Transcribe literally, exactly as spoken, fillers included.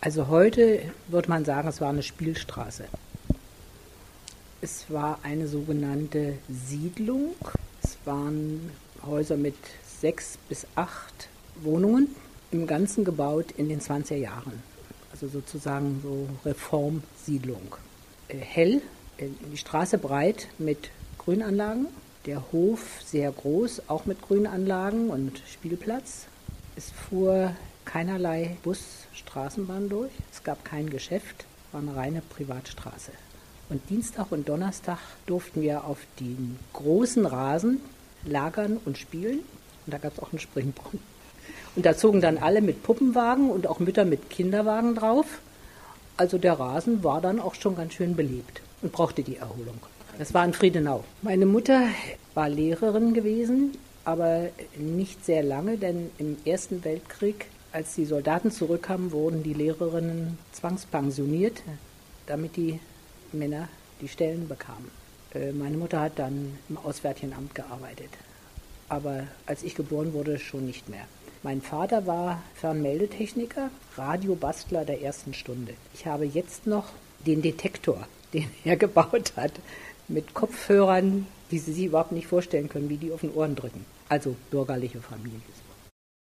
Also heute würde man sagen, es war eine Spielstraße. Es war eine sogenannte Siedlung. Es waren Häuser mit sechs bis acht Wohnungen, im Ganzen gebaut in den zwanziger Jahren. Also sozusagen so Reformsiedlung. Äh, hell, äh, die Straße breit mit Grünanlagen, der Hof sehr groß, auch mit Grünanlagen und Spielplatz. Es fuhr keinerlei Bus, Straßenbahn durch, es gab kein Geschäft, war eine reine Privatstraße. Und Dienstag und Donnerstag durften wir auf den großen Rasen lagern und spielen. Und da gab es auch einen Springbrunnen. Und da zogen dann alle mit Puppenwagen und auch Mütter mit Kinderwagen drauf. Also der Rasen war dann auch schon ganz schön belebt und brauchte die Erholung. Das war in Friedenau. Meine Mutter war Lehrerin gewesen, aber nicht sehr lange, denn im Ersten Weltkrieg, als die Soldaten zurückkamen, wurden die Lehrerinnen zwangspensioniert, damit die Männer die Stellen bekamen. Meine Mutter hat dann im Auswärtigen Amt gearbeitet, aber als ich geboren wurde, schon nicht mehr. Mein Vater war Fernmeldetechniker, Radiobastler der ersten Stunde. Ich habe jetzt noch den Detektor, den er gebaut hat, mit Kopfhörern, die Sie sich überhaupt nicht vorstellen können, wie die auf den Ohren drücken. Also bürgerliche Familie.